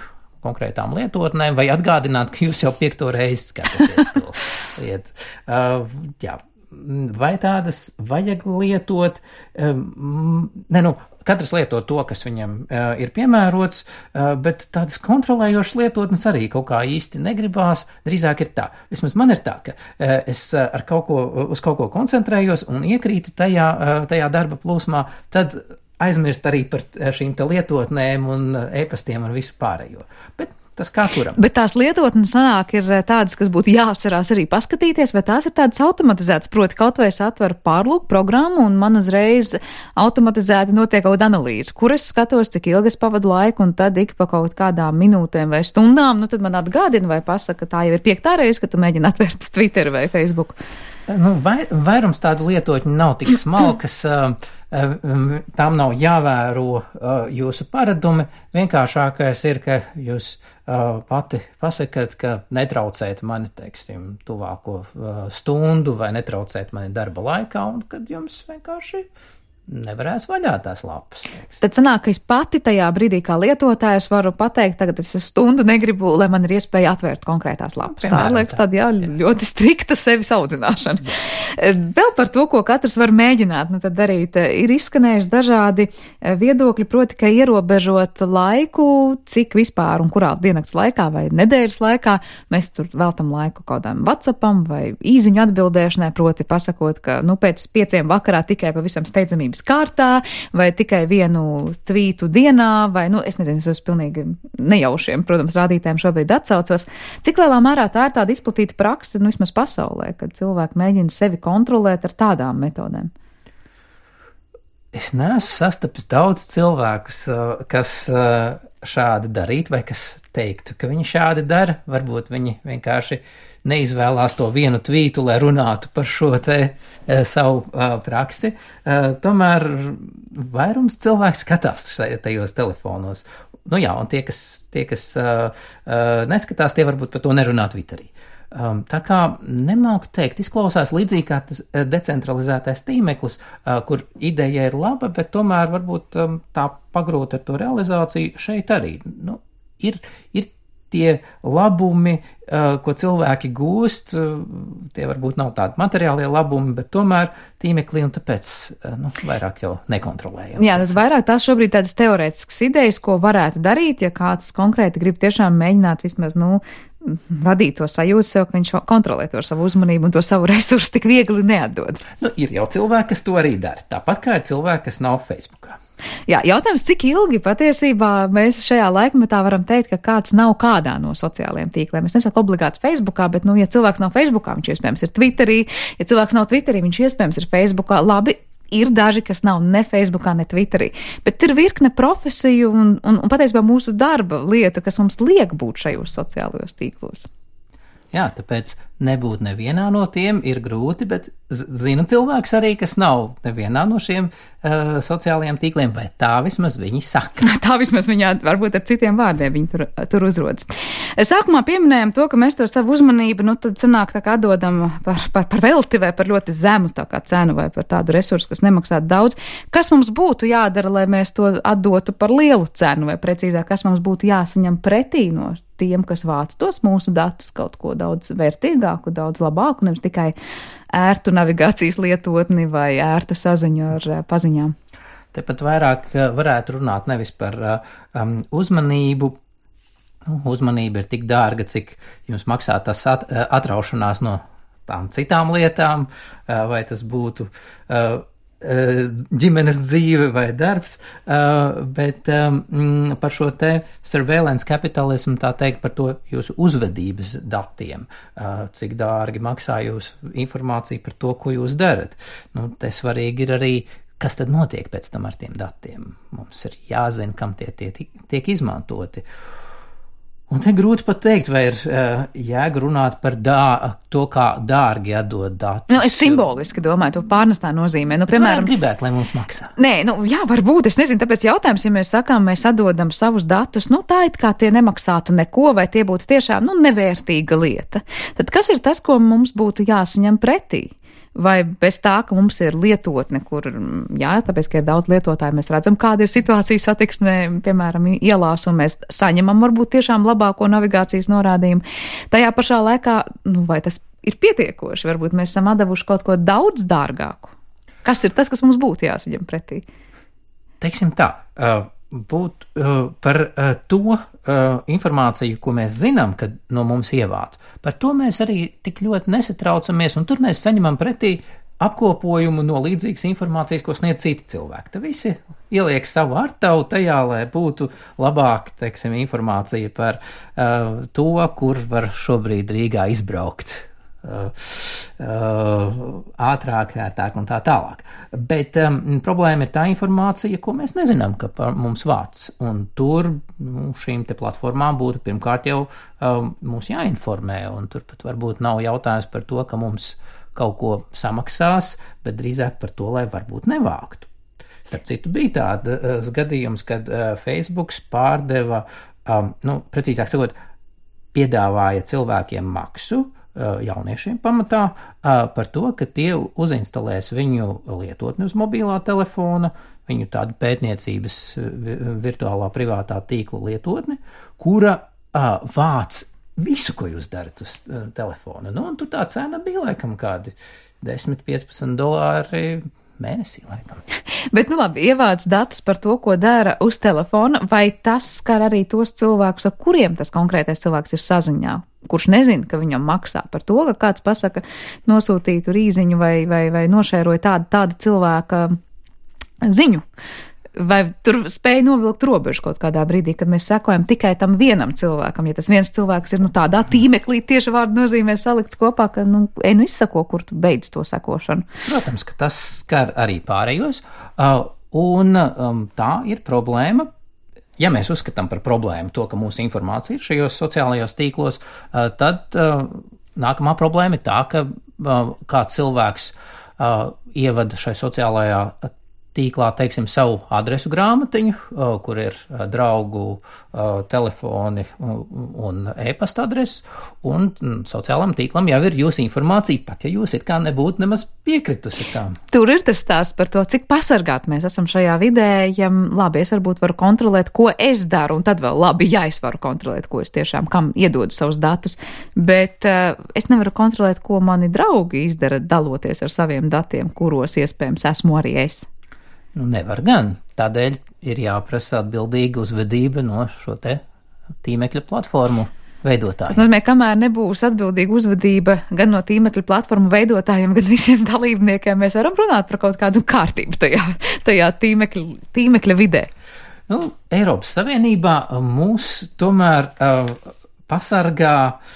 konkrētām lietotnēm, vai atgādināt, ka jūs jau piekto reizi skatāties to lietu. Uh, jā. Vai tādas vajag lietot? Um, ne, nu, katrs lieto to, kas viņam uh, ir piemērots, uh, bet tādas kontrolējošas lietotnes arī kaut kā īsti negribās. Drīzāk ir tā. Vismaz man ir tā, ka uh, es uh, ar kaut ko, uz kaut ko koncentrējos un iekrītu tajā, uh, tajā darba plūsmā, tad aizmirst arī par šīm te lietotnēm un e-pastiem un visu pārējo. Bet tas kā kuram. Bet tās lietotnes sanāk ir tādas, kas būtu jāatcerās arī paskatīties, vai tās ir tādas automatizētas, proti kaut vai es atveru pārlūku programmu un man uzreiz automatizēti notiek kaut kāda analīze, kur es skatos, cik ilgi es pavadu laiku, un tad ik pa kaut kādām minūtēm vai stundām, nu tad man atgādina vai pasaka, ka tā jau ir piektā reize, ka tu mēģini atvērt Twitter vai Facebook. Nu, vai, vairums tādu lietotņu nav tik smalkas, tām nav jāvēro jūsu paradumi. Vienkāršākais ir, ka jūs pati pasakat, ka netraucēt mani, teiksim, tuvāko stundu vai netraucēt mani darba laikā, un kad jums vienkārši nevarēs vaļā tās lapas. Teiks. Tad sanāk, ka es pati tajā brīdī kā lietotājs varu pateikt, tagad es stundu negribu, lai man ir iespēja atvērt konkrētās lapas. Piemēram, tā, liekas, tāda, jā, jā, ļoti strikta sevis audzināšana. Jā. Vēl par to, ko katrs var mēģināt, nu tad darīt, ir izskanējuši dažādi viedokļi, proti, ka ierobežot laiku, cik vispār un kurā diennakts laikā vai nedēļas laikā mēs tur veltam laiku kādām WhatsAppam vai īziņu atbildēšanai, proti pasakot, ka, nu, pēc pieciem vakarā tikai pavisam steidzamības kārtā, vai tikai vienu tvītu dienā, vai, nu, es nezinu, es uz pilnīgi nejaušiem, protams, rādītājiem šobrīd atsaucos. Cik lielā mērā tā ir tāda izplatīta praksa, nu, vismaz pasaulē, kad cilvēki mēģina sevi kontrolēt ar tādām metodēm? Es neesmu sastapis daudz cilvēkus, kas šādi darītu, vai kas teiktu, ka viņi šādi dara. Varbūt viņi vienkārši neizvēlās to vienu tvītu, lai runātu par šo te e, savu e, praksi. E, tomēr vairums cilvēku skatās tajos telefonos. Nu jā, un tie, kas, tie, kas e, e, neskatās, tie varbūt par to nerunā Twitterī. Um, tā kā nemāku teikt, izklausās līdzīgi kā tas decentralizētais tīmeklis, uh, kur ideja ir laba, bet tomēr varbūt um, tā pagrūt ar to realizāciju šeit arī. Nu, ir, ir tie labumi, uh, ko cilvēki gūst, uh, tie varbūt nav tādi materiālie labumi, bet tomēr tīmeklī un tāpēc uh, nu, vairāk jau nekontrolējam. Jā, tad vairāk tās šobrīd tādas teorētiskas idejas, ko varētu darīt, ja kāds konkrēti grib tiešām mēģināt vismaz, nu, radīt to sajūtu sev, ka viņš kontrolē to savu uzmanību un to savu resursu tik viegli neatdod. Nu, ir jau cilvēki, kas to arī dara. Tāpat kā ir cilvēki, kas nav Facebookā. Jā, jautājums, cik ilgi patiesībā mēs šajā laikmetā varam teikt, ka kāds nav kādā no sociālajiem tīkliem. Es nesaku obligāti Facebookā, bet, nu, ja cilvēks nav Facebookā, viņš iespējams ir Twitterī. Ja cilvēks nav Twitterī, viņš iespējams ir Facebookā. Labi, ir daži, kas nav ne Facebookā, ne Twitterī, bet ir virkne profesiju un, un, un patiesībā mūsu darba lieta, kas mums liek būt šajos sociālajos tīklos. Jā, tāpēc nebūt nevienā no tiem ir grūti, bet zinu cilvēks arī, kas nav nevienā no šiem uh, sociālajiem tīkliem, vai tā vismaz viņi saka. Tā vismaz viņā varbūt ar citiem vārdiem viņi tur, tur uzrodas. Sākumā pieminējām to, ka mēs to savu uzmanību, nu tad sanāk tā kā atdodam par, par, par velti vai par ļoti zemu tā kā cenu vai par tādu resursu, kas nemaksātu daudz. Kas mums būtu jādara, lai mēs to atdotu par lielu cenu, vai precīzāk, kas mums būtu jāsaņem pretī no tiem, kas vāc tos mūsu datus, kaut ko daudz vērtīgāku, daudz labāku, nevis tikai ērtu navigācijas lietotni vai ērtu saziņu ar paziņām. Tepat vairāk varētu runāt nevis par um, uzmanību. Uzmanība ir tik dārga, cik jums maksā tas at, atraušanās no tām citām lietām, vai tas būtu uh, ģimenes dzīve vai darbs, bet par šo te surveillance capitalismu, tā teikt, par to jūsu uzvedības datiem, cik dārgi maksā jūsu informācija par to, ko jūs darat. Nu, te svarīgi ir arī, kas tad notiek pēc tam ar tiem datiem. Mums ir jāzina, kam tie, tie tiek izmantoti. Un te grūti pat teikt, vai ir uh, jēga runāt par dā, to, kā dārgi atdot datus. Nu, es simboliski domāju, to pārnestā nozīmē. Nu, piemēram, gribētu, lai mums maksā. Nē, nu, jā, varbūt, es nezinu, tāpēc jautājums, ja mēs sakām, mēs atdodam savus datus, nu, tā it kā tie nemaksātu neko, vai tie būtu tiešām, nu, nevērtīga lieta. Tad kas ir tas, ko mums būtu jāsaņem pretī? vai bez tā, ka mums ir lietotne, kur, jā, tāpēc, ka ir daudz lietotāju, mēs redzam, kāda ir situācija satiksmē, piemēram, ielās, un mēs saņemam varbūt tiešām labāko navigācijas norādījumu. Tajā pašā laikā, nu, vai tas ir pietiekoši, varbūt mēs esam atdevuši kaut ko daudz dārgāku. Kas ir tas, kas mums būtu jāsaņem pretī? Teiksim tā, būt par to informāciju, ko mēs zinām, kad no mums ievāc. Par to mēs arī tik ļoti nesatraucamies, un tur mēs saņemam pretī apkopojumu no līdzīgas informācijas, ko sniedz citi cilvēki. Te visi ieliek savu artavu tajā, lai būtu labāk, teiksim, informācija par uh, to, kur var šobrīd Rīgā izbraukt. Uh, uh, ātrāk, ērtāk un tā tālāk. Bet um, problēma ir tā informācija, ko mēs nezinām, ka par mums vāc. Un tur nu, šīm te platformām būtu pirmkārt jau um, mūs jāinformē, un tur pat varbūt nav jautājums par to, ka mums kaut ko samaksās, bet drīzāk par to, lai varbūt nevāktu. Starp citu, bija tāds gadījums, kad uh, Facebooks pārdeva, um, nu, precīzāk sakot, piedāvāja cilvēkiem maksu, jauniešiem pamatā par to, ka tie uzinstalēs viņu lietotni uz mobilā telefona, viņu tādu pētniecības virtuālā privātā tīkla lietotni, kura vāc visu, ko jūs darat uz telefona. Nu, un tur tā cena bija laikam kādi desmit piecpadsmit dolāri mēnesī laikam. Bet, nu labi, ievāc datus par to, ko dara uz telefona, vai tas skar arī tos cilvēkus, ar kuriem tas konkrētais cilvēks ir saziņā, kurš nezina, ka viņam maksā par to, ka kāds pasaka nosūtītu rīziņu vai, vai, vai nošēroja tādu, tādu cilvēka ziņu. Vai tur spēja novilkt robežu kaut kādā brīdī, kad mēs sekojam tikai tam vienam cilvēkam, ja tas viens cilvēks ir nu, tādā tīmeklī tieši vārdu nozīmē salikts kopā, ka nu, ej, nu izsako, kur tu beidz to sekošanu. Protams, ka tas skar arī pārējos, uh, un um, tā ir problēma. Ja mēs uzskatām par problēmu to, ka mūsu informācija ir šajos sociālajos tīklos, uh, tad uh, nākamā problēma ir tā, ka uh, kāds cilvēks uh, ievada šai sociālajā tīklā, teiksim, savu adresu grāmatiņu, kur ir draugu telefoni un e-pasta adreses, un sociālam tīklam jau ir jūsu informācija, pat ja jūs it kā nebūtu nemaz piekritusi tām. Tur ir tas stāsts par to, cik pasargāt mēs esam šajā vidē, ja labi, es varbūt varu kontrolēt, ko es daru, un tad vēl labi, ja es varu kontrolēt, ko es tiešām, kam iedodu savus datus, bet uh, es nevaru kontrolēt, ko mani draugi izdara, daloties ar saviem datiem, kuros iespējams esmu arī es. Nu, nevar gan. Tādēļ ir jāprasa atbildīga uzvedība no šo te tīmekļa platformu veidotājiem. Tas nozīmē, kamēr nebūs atbildīga uzvedība gan no tīmekļa platformu veidotājiem, gan visiem dalībniekiem, mēs varam runāt par kaut kādu kārtību tajā, tajā tīmekļa, tīmekļa vidē. Nu, Eiropas Savienībā mūs tomēr uh, pasargā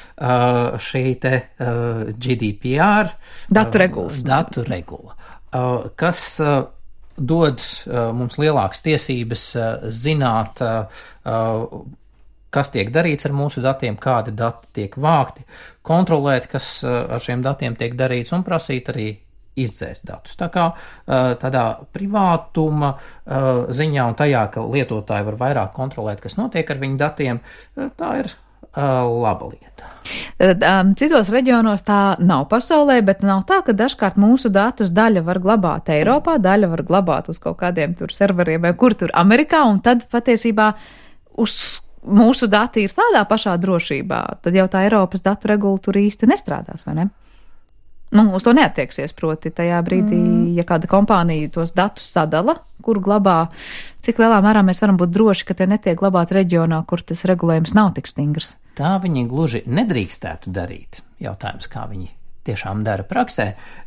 uh, šī te uh, G D P R datu regulas. Uh, datu regula, uh, kas uh, dod uh, mums lielākas tiesības uh, zināt, uh, uh, kas tiek darīts ar mūsu datiem, kādi dati tiek vākti, kontrolēt, kas uh, ar šiem datiem tiek darīts un prasīt arī izdzēst datus. Tā kā uh, tādā privātuma uh, ziņā un tajā, ka lietotāji var vairāk kontrolēt, kas notiek ar viņu datiem, uh, tā ir uh, laba lieta. Tad, um, citos reģionos tā nav pasaulē, bet nav tā, ka dažkārt mūsu datus daļa var glabāt Eiropā, daļa var glabāt uz kaut kādiem tur serveriem, kur tur Amerikā, un tad patiesībā uz mūsu dati ir tādā pašā drošībā, tad jau tā Eiropas datu regula tur īsti nestrādās, vai ne? Nu, uz to neattieksies, proti tajā brīdī, mm. ja kāda kompānija tos datus sadala, kur glabā, cik lielā mērā mēs varam būt droši, ka tie netiek glabāti reģionā, kur tas regulējums nav tik stingrs. Tā viņi gluži nedrīkstētu darīt. Jautājums, kā viņi tiešām dara praksē,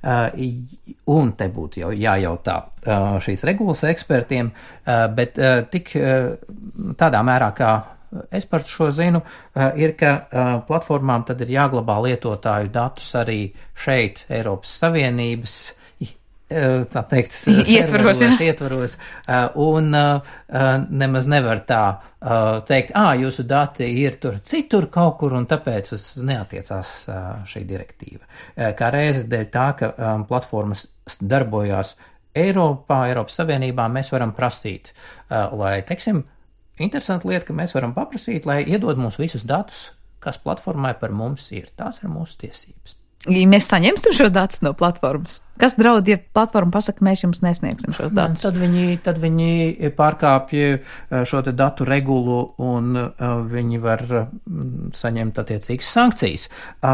un te būtu jau jājautā šīs regulas ekspertiem, bet tik tādā mērā, kā es par šo zinu, ir, ka platformām tad ir jāglabā lietotāju datus arī šeit Eiropas Savienības, tā teikt, ietvaros, ietvaros, un nemaz nevar tā teikt, ā, jūsu dati ir tur citur kaut kur, un tāpēc uz neatiecās šī direktīva. Kā reize dēļ tā, ka platformas darbojās Eiropā, Eiropas Savienībā, mēs varam prasīt, lai, teiksim, interesanti lieta, ka mēs varam paprasīt, lai iedod mums visus datus, kas platformai par mums ir. Tās ir mūsu tiesības. Ja mēs saņemsim šo datus no platformas. Kas draud, ja platforma pasaka, mēs jums nesniegsim šos datus? Tad viņi, tad viņi pārkāpja šo te datu regulu un viņi var saņemt attiecīgas sankcijas.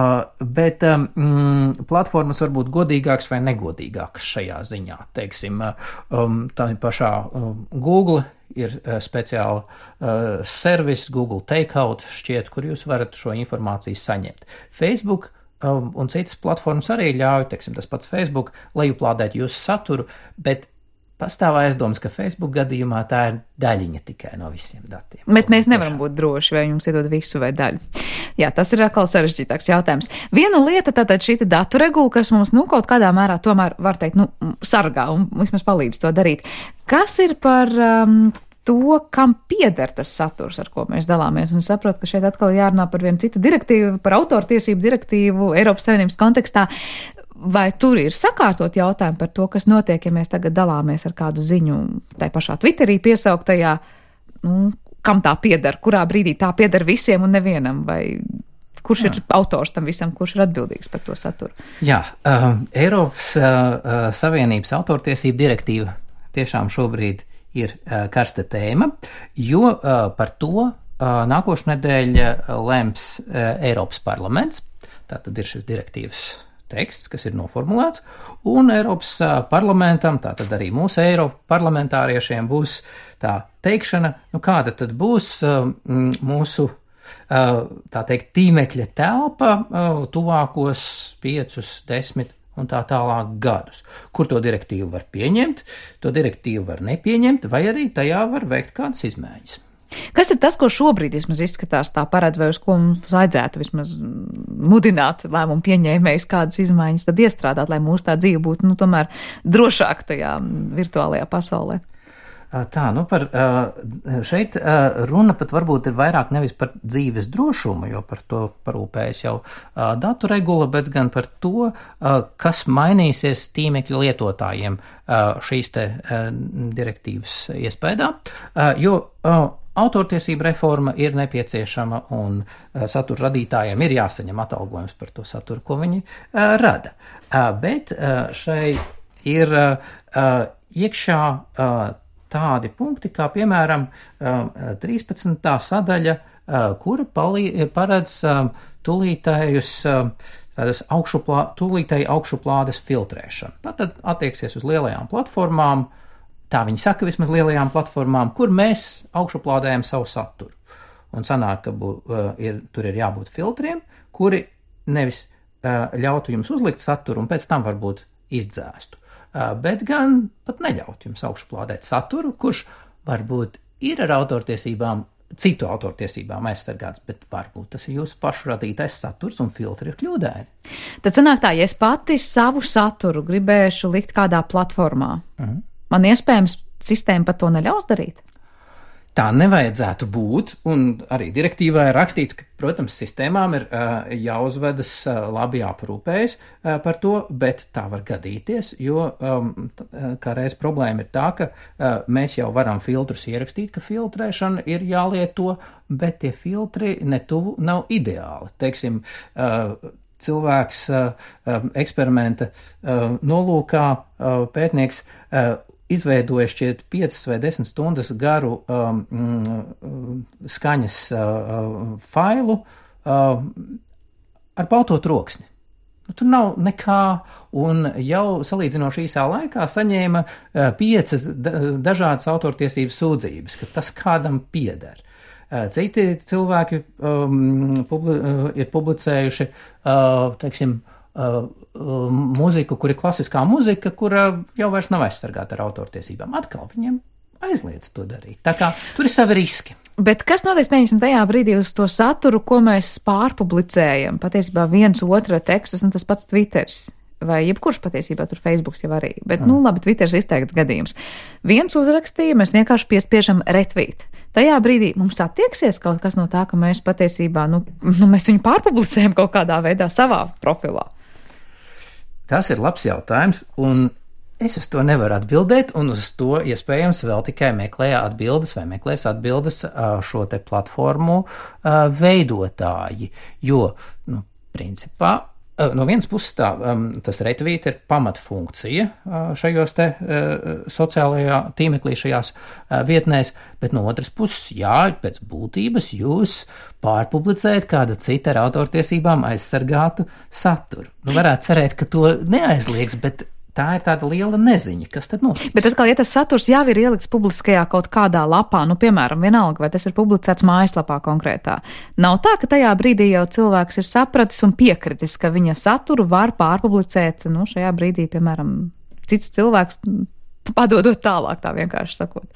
Bet mm, platformas var būt godīgākas vai negodīgākas šajā ziņā. Teiksim, tā pašā Google ir speciāla uh, servis, Google Takeout šķiet, kur jūs varat šo informāciju saņemt. Facebook um, un citas platformas arī ļauj, teiksim, tas pats Facebook, lejuplādēt jūsu saturu, bet pastāv aizdoms, ka Facebook gadījumā tā ir daļiņa tikai no visiem datiem. Bet mēs nevaram būt droši, vai jums iedod visu vai daļu. Jā, tas ir atkal sarežģītāks jautājums. Viena lieta tātad šī datu regula, kas mums, nu, kaut kādā mērā tomēr, var teikt, nu, sargā un vismaz palīdz to darīt. Kas ir par um, to, kam pieder tas saturs, ar ko mēs dalāmies? Un saprotu, ka šeit atkal jārunā par vienu citu direktīvu, par autortiesību direktīvu Eiropas Savienības kontekstā. Vai tur ir sakārtot jautājumu par to, kas notiek, ja mēs tagad dalāmies ar kādu ziņu tai pašā Twitterī piesauktajā, nu, kam tā pieder, kurā brīdī tā pieder visiem un nevienam, vai kurš Jā. ir autors tam visam, kurš ir atbildīgs par to saturu? Jā, uh, Eiropas uh, Savienības autortiesību direktīva tiešām šobrīd ir uh, karsta tēma, jo uh, par to uh, nākošu nedēļu lems uh, Eiropas parlaments, tātad ir šis direktīvas teksts, kas ir noformulēts, un Eiropas parlamentam, tātad arī mūsu Eiropa parlamentāriešiem būs tā teikšana, nu kāda tad būs mūsu, tā teikt, tīmekļa telpa tuvākos piecus, desmit un tā tālāk gadus. Kur to direktīvu var pieņemt, to direktīvu var nepieņemt, vai arī tajā var veikt kādas izmaiņas. Kas ir tas, ko šobrīd vismaz izskatās tā paredz, vai uz ko mums vajadzētu vismaz mudināt lēmumu pieņēmējus kādas izmaiņas tad iestrādāt, lai mūsu tā dzīve būtu, nu, tomēr drošāk tajā virtuālajā pasaulē? Tā, nu par šeit runa pat varbūt ir vairāk nevis par dzīves drošumu, jo par to parūpējas jau datu regula, bet gan par to, kas mainīsies tīmekļa lietotājiem šīs te direktīvas iespējā, jo autortiesība reforma ir nepieciešama un satura radītājiem ir jāsaņem atalgojums par to saturu, ko viņi rada. Bet šai ir iekšā tādi punkti, kā piemēram trīspadsmitā sadaļa, kura paredz tūlītējus tādas augšuplā, tūlītēji augšuplādes filtrēšanu. Tātad attieksies uz lielajām platformām, tā viņi saka vismaz lielajām platformām, kur mēs augšuplādējam savu saturu. Un sanāk, ka bū, ir, tur ir jābūt filtriem, kuri nevis ļautu jums uzlikt saturu un pēc tam varbūt izdzēstu, bet gan pat neļaut jums augšuplādēt saturu, kurš varbūt ir ar autortiesībām, citu autortiesībām aizsargāts, bet varbūt tas ir jūsu pašu radītais saturs un filtri ir kļūdaini. Tad sanāk tā, ja es pati savu saturu gribēšu likt kādā platformā, mhm. man iespējams sistēma pat to neļaus darīt? Tā nevajadzētu būt, un arī direktīvā ir rakstīts, ka, protams, sistēmām ir uh, jāuzvedas uh, labi jāparūpējas uh, par to, bet tā var gadīties, jo um, t, kā reiz problēma ir tā, ka uh, mēs jau varam filtrus ierakstīt, ka filtrēšana ir jālieto, bet tie filtri netuvu nav ideāli. Teiksim, uh, cilvēks uh, eksperimenta uh, nolūkā, uh, pētnieks, uh, izveidoja šķiet piecas vai desmit stundas garu um, skaņas uh, failu uh, ar balto troksni. Tur nav nekā, un jau salīdzinoši īsā laikā saņēma uh, piecas da- dažādas autortiesības sūdzības, ka tas kādam pieder. Uh, citi cilvēki um, publi- uh, ir publicējuši, uh, teiksim, Uh, uh, mūziku, kur ir klasiskā mūzika, kura jau vairs nav aizsargāta ar autortiesībām. Atkal viņiem aizliedz to darīt. Tā kā tur ir savi riski. Bet kas notiek, pieņemsim, tajā brīdī uz to saturu, ko mēs pārpublicējam? Patiesībā viens otra tekstus un tas pats Twitters. Vai jebkurš patiesībā tur Facebooks jau arī. Bet, mm. nu labi, Twitters izteikts gadījums. Viens uzrakstīja, mēs vienkārši piespiežam retvīt. Tajā brīdī mums attieksies kaut kas no tā, ka mēs patiesībā, nu, nu mēs viņu pārpublicējam kaut kādā veidā savā profilā. Tas ir labs jautājums, un es uz to nevaru atbildēt, un uz to iespējams vēl tikai meklē atbildes vai meklēs atbildes šo te platformu veidotāji, jo, nu, principā, No vienas puses tā, tas retvīt ir pamatfunkcija šajos te sociālajā tīmeklī, šajās vietnēs, bet no otras puses, jā, pēc būtības jūs pārpublicējat kāda cita ar autortiesībām aizsargātu saturu. Nu, varētu cerēt, ka to neaizliegs, bet tā ir tāda liela neziņa, kas tad notiks. Bet atkal, ja tas saturs jau ir ielikts publiskajā kaut kādā lapā, nu, piemēram, vienalga, vai tas ir publicēts mājaslapā konkrētā, nav tā, ka tajā brīdī jau cilvēks ir sapratis un piekritis, ka viņa saturu var pārpublicēt, nu, šajā brīdī, piemēram, cits cilvēks padodot tālāk, tā vienkārši sakot.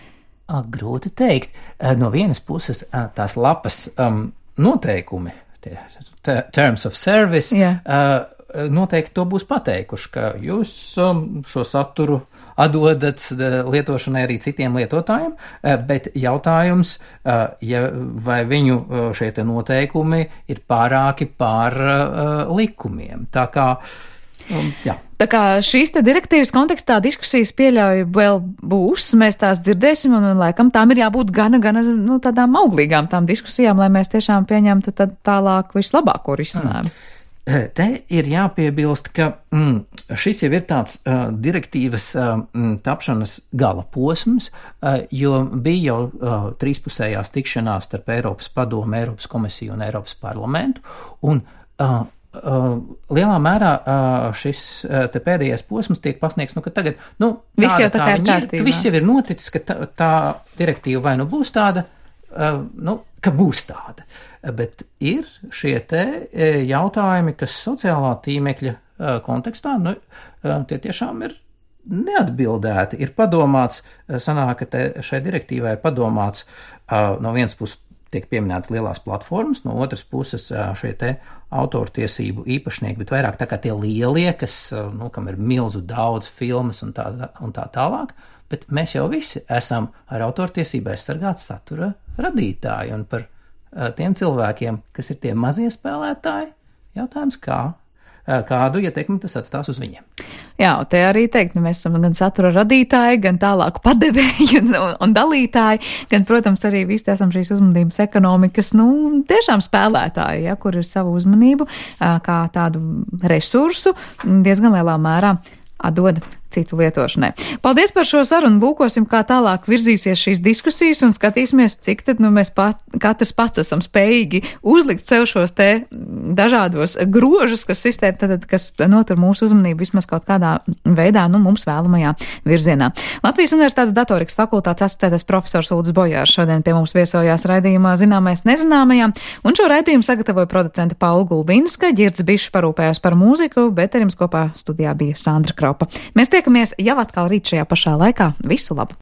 Grūti teikt. No vienas puses tās lapas um, noteikumi, tie terms of service, yeah. uh, noteikti to būs pateikuši, ka jūs šo saturu atdodat lietošanai arī citiem lietotājiem, bet jautājums, ja, vai viņu šie te noteikumi ir pārāki pār likumiem. Tā kā, jā. Tā kā šīs te direktīvas kontekstā diskusijas pieļauju vēl būs, mēs tās dzirdēsim, un, un laikam tām ir jābūt gana, gana, nu, tādām auglīgām tām diskusijām, lai mēs tiešām pieņemtu tad tālāk vislabāko risinājumu. Mm. Te ir jāpiebilst, ka mm, šis jau ir tāds uh, direktīvas uh, tapšanas gala posms, uh, jo bija jau uh, trīspusējās tikšanās starp Eiropas padomu, Eiropas komisiju un Eiropas parlamentu, un uh, uh, lielā mērā uh, šis uh, te pēdējais posms tiek pasniegts, nu, ka tagad, nu, viss tāda, jau tā kā ir kārtībā. Viss jau ir noticis, ka tā, tā direktīva vai nu būs tāda, uh, nu, ka būs tāda. Bet ir šie te jautājumi, kas sociālā tīmekļa kontekstā, nu, tie tiešām ir neatbildēti. Ir padomāts, sanāk, ka te šai direktīvai ir padomāts, no vienas puses tiek pieminētas lielās platformas, no otras puses šie te autortiesību īpašnieki, bet vairāk tā kā tie lielie, kas, nu, kam ir milzu daudz filmas un tā, un tā tālāk, bet mēs jau visi esam ar autortiesību aizsargāts satura radītāji, un par tiem cilvēkiem, kas ir tie mazie spēlētāji, jautājums kā, kādu ietekmi tas atstās uz viņiem. Jā, un te arī teikt, nu, mēs esam gan satura radītāji, gan tālāk padevēji un, un dalītāji, gan, protams, arī visi esam šīs uzmanības ekonomikas, nu, tiešām spēlētāji, ja, kur ir savu uzmanību kā tādu resursu diezgan lielā mērā atdod citu lietošanai. Paldies par šo sarunu, lūkosim, kā tālāk virzīsies šīs diskusijas un skatīsimies, cik tad nu, mēs pat, katrs pats esam spējīgi uzlikt sev šos te dažādos grožus, kas sistēma, tad, kas notur mūsu uzmanību vismaz kaut kādā veidā, nu, mums vēlamajā virzienā. Latvijas Universitātes datorikas fakultātes asociētais profesors Uldis Bojārs šodien pie mums viesojās raidījumā Zināmais nezināmajā, un šo raidījumu sagatavoja producente Paula Gulbinska, Ģirds Bišs parūpējās par mūziku, bet ar jums kopā studijā bija Sandra Kropa. Mēs tiekamies jau atkal rīt šajā pašā laikā. Visu labu!